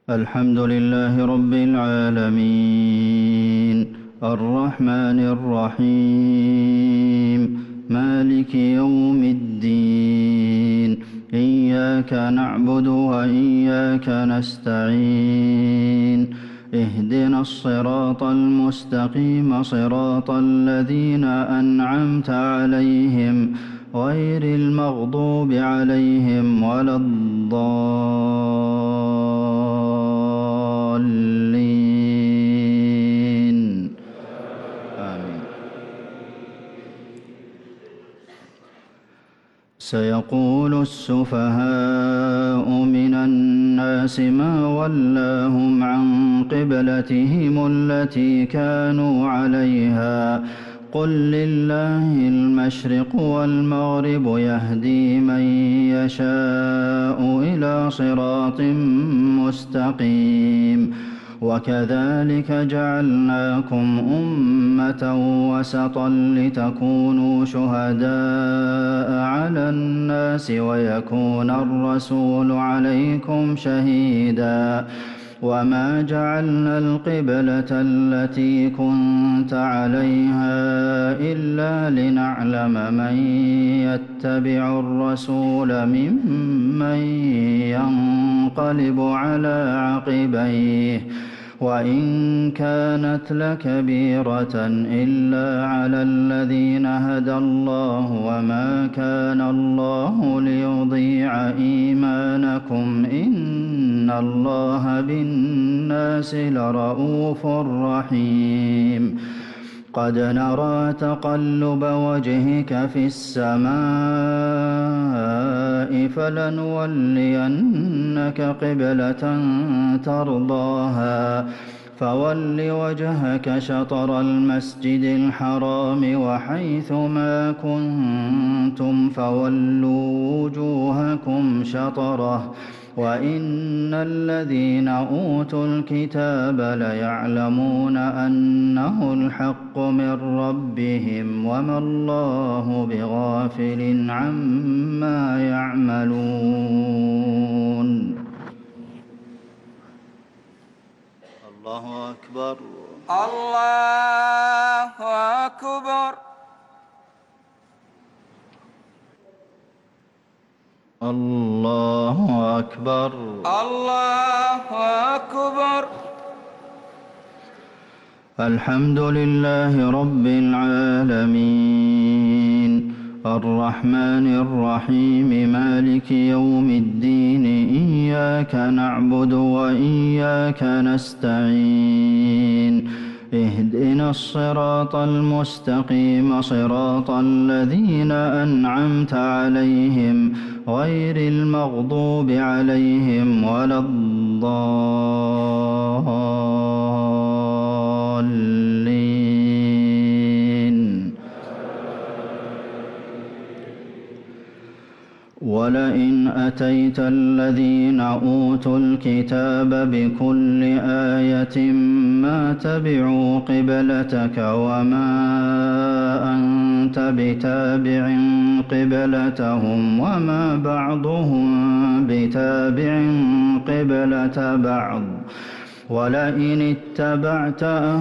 الحمد لله رب العالمين الرحمن الرحيم مالك يوم الدين إياك نعبد وإياك نستعين اهدنا الصراط المستقيم صراط الذين أنعمت عليهم غير المغضوب عليهم ولا الضالين آمين. سيقول السفهاء من الناس ما ولاهم عن قبلتهم التي كانوا عليها قل لله المشرق والمغرب يهدي من يشاء إلى صراط مستقيم وكذلك جعلناكم أمة وسطا لتكونوا شهداء على الناس ويكون الرسول عليكم شهيدا وما جعلنا القبلة التي كنت عليها إلا لنعلم من يتبع الرسول ممن ينقلب على عقبيه وإن كانت لكبيرة إلا على الذين هدى الله وما كان الله ليضيع إيمانكم إن الله بالناس لرءوف رحيم قد نرى تقلب وجهك في السماء فلنولينك قبلة ترضاها فول وجهك شطر المسجد الحرام وحيث ما كنتم فولوا وجوهكم شطره وإن الذين أوتوا الكتاب ليعلمون أنه الحق من ربهم وما الله بغافل عما يعملون. الله أكبر الله أكبر الله أكبر الله أكبر. الحمد لله رب العالمين الرحمن الرحيم مالك يوم الدين إياك نعبد وإياك نستعين اهدنا الصراط المستقيم صراط الذين أنعمت عليهم غير المغضوب عليهم ولا الضالين. ولئن أتيت الذين أوتوا الكتاب بكل آية ما تبعوا قبلتك وما أنت بتابع قبلتهم وما بعضهم بتابع قبلة بعض ولئن اتبعت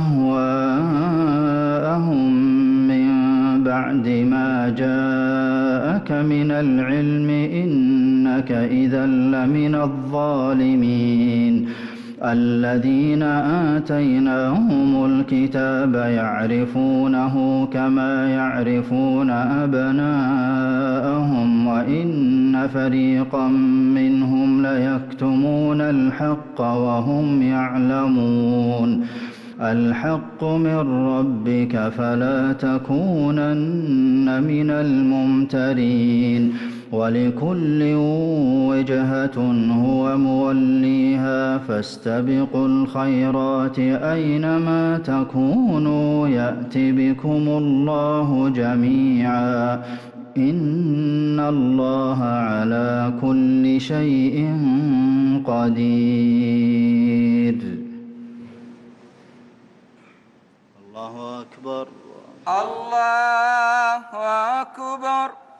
أهواءهم من بعد ما جاءك من العلم إنك إذا لمن الظالمين. الذين آتيناهم الكتاب يعرفونه كما يعرفون أبناءهم وإن فريقا منهم ليكتمون الحق وهم يعلمون. الحق من ربك فلا تكونن من الممترين. ولكل وجهة هو موليها فاستبقوا الخيرات أينما تكونوا يأت بكم الله جميعا إن الله على كل شيء قدير. الله أكبر الله أكبر.